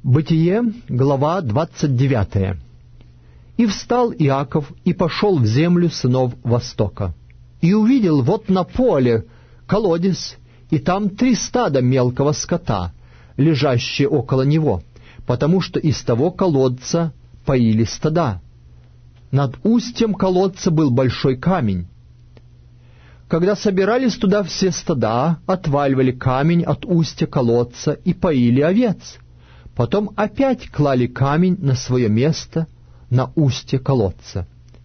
Бытие, глава 29. «И встал Иаков, и пошел в землю сынов Востока. И увидел вот на поле колодец, и там 3 стада мелкого скота, лежащие около него, потому что из того колодца поили стада. Над устьем колодца был большой камень. Когда собирались туда все стада, отваливали камень от устья колодца и поили овец. Потом опять клали камень на свое место, на устье колодца.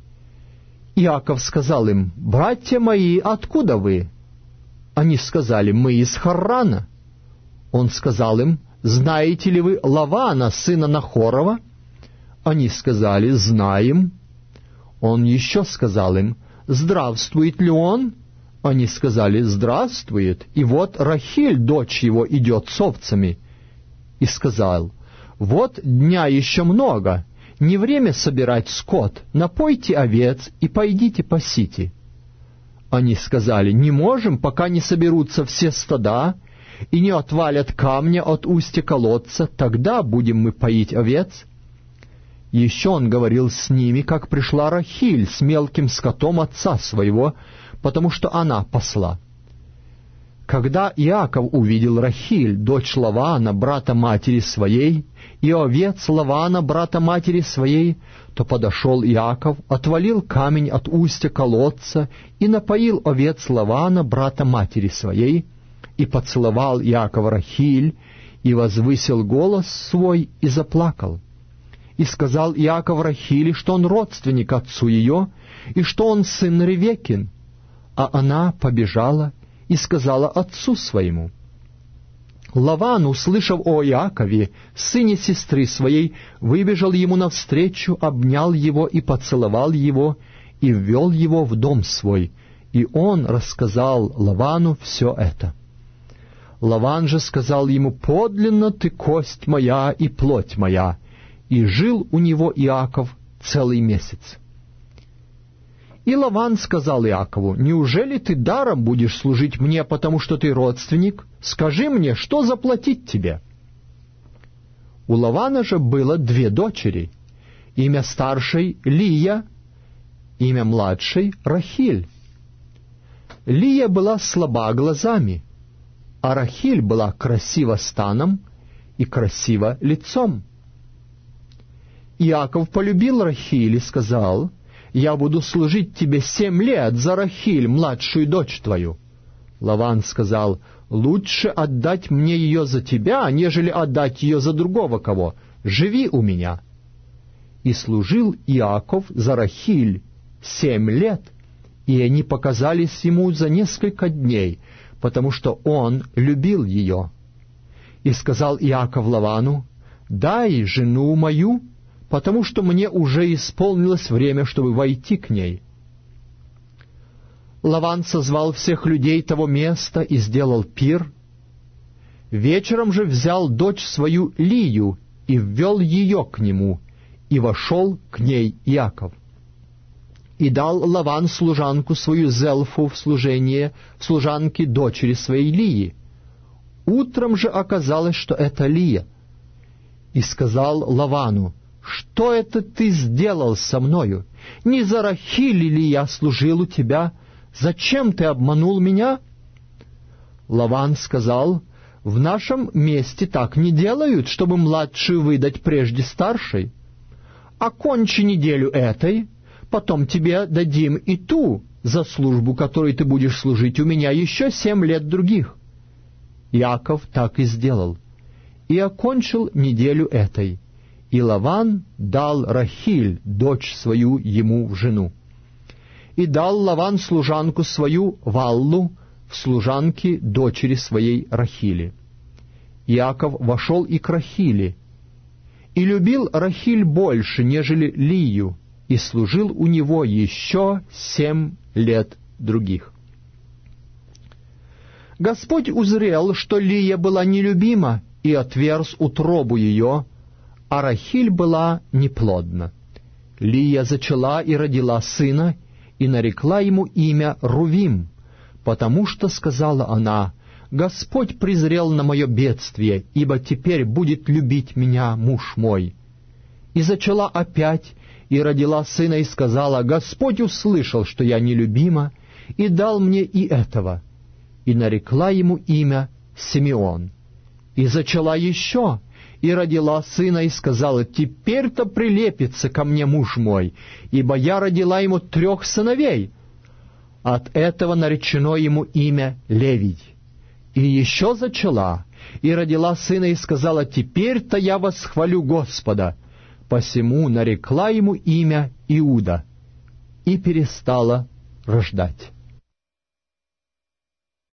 Иаков сказал им: «Братья мои, откуда вы?» Они сказали: «Мы из Харрана». Он сказал им: «Знаете ли вы Лавана, сына Нахорова?» Они сказали: «Знаем». Он еще сказал им: «Здравствует ли он?» Они сказали: «Здравствует, и вот Рахиль, дочь его, идет с овцами». И сказал: «Вот дня еще много, не время собирать скот, напойте овец и пойдите пасите». Они сказали: «Не можем, пока не соберутся все стада и не отвалят камня от устья колодца, тогда будем мы поить овец». Еще он говорил с ними, как пришла Рахиль с мелким скотом отца своего, потому что она пасла. Когда Иаков увидел Рахиль, дочь Лавана, брата матери своей, и овец Лавана, брата матери своей, то подошел Иаков, отвалил камень от устья колодца и напоил овец Лавана, брата матери своей, и поцеловал Иаков Рахиль, и возвысил голос свой, и заплакал. И сказал Иаков Рахиле, что он родственник отцу ее, и что он сын Ревекин. А она побежала и сказала отцу своему. Лаван, услышав о Иакове, сыне сестры своей, выбежал ему навстречу, обнял его и поцеловал его, и ввел его в дом свой, и он рассказал Лавану все это. Лаван же сказал ему: «Подлинно ты кость моя и плоть моя», и жил у него Иаков целый месяц. И Лаван сказал Иакову: «Неужели ты даром будешь служить мне, потому что ты родственник? Скажи мне, что заплатить тебе?» У Лавана же было 2 дочери, имя старшей — Лия, имя младшей — Рахиль. Лия была слаба глазами, а Рахиль была красива станом и красива лицом. Иаков полюбил Рахиль и сказал: «Я буду служить тебе 7 лет за Рахиль, младшую дочь твою». Лаван сказал: «Лучше отдать мне ее за тебя, нежели отдать ее за другого кого. Живи у меня». И служил Иаков за Рахиль 7 лет, и они показались ему за несколько дней, потому что он любил ее. И сказал Иаков Лавану: «Дай жену мою, потому что мне уже исполнилось время, чтобы войти к ней». Лаван созвал всех людей того места и сделал пир. Вечером же взял дочь свою Лию и ввел ее к нему, и вошел к ней Иаков. И дал Лаван служанку свою Зелфу в служение в служанке дочери своей Лии. Утром же оказалось, что это Лия. И сказал Лавану: «Что это ты сделал со мною? Не за Рахиль ли я служил у тебя? Зачем ты обманул меня?» Лаван сказал: «В нашем месте так не делают, чтобы младшую выдать прежде старшей. Окончи неделю этой, потом тебе дадим и ту, за службу, которой ты будешь служить у меня еще 7 лет других». Иаков так и сделал, и окончил неделю этой. И Лаван дал Рахиль, дочь свою, ему в жену. И дал Лаван служанку свою Валлу в служанке дочери своей Рахили. Иаков вошел и к Рахиле, и любил Рахиль больше, нежели Лию, и служил у него еще 7 лет других. Господь узрел, что Лия была нелюбима, и отверз утробу ее, а Рахиль была неплодна. Лия зачала и родила сына, и нарекла ему имя Рувим, потому что, сказала она, Господь презрел на мое бедствие, ибо теперь будет любить меня муж мой. И зачала опять, и родила сына, и сказала: Господь услышал, что я нелюбима, и дал мне и этого. И нарекла ему имя Симеон. И зачала еще, и родила сына, и сказала: теперь-то прилепится ко мне муж мой, ибо я родила ему 3 сыновей. От этого наречено ему имя Левий. И еще зачала, и родила сына, и сказала: теперь-то я восхвалю Господа. Посему нарекла ему имя Иуда, и перестала рождать.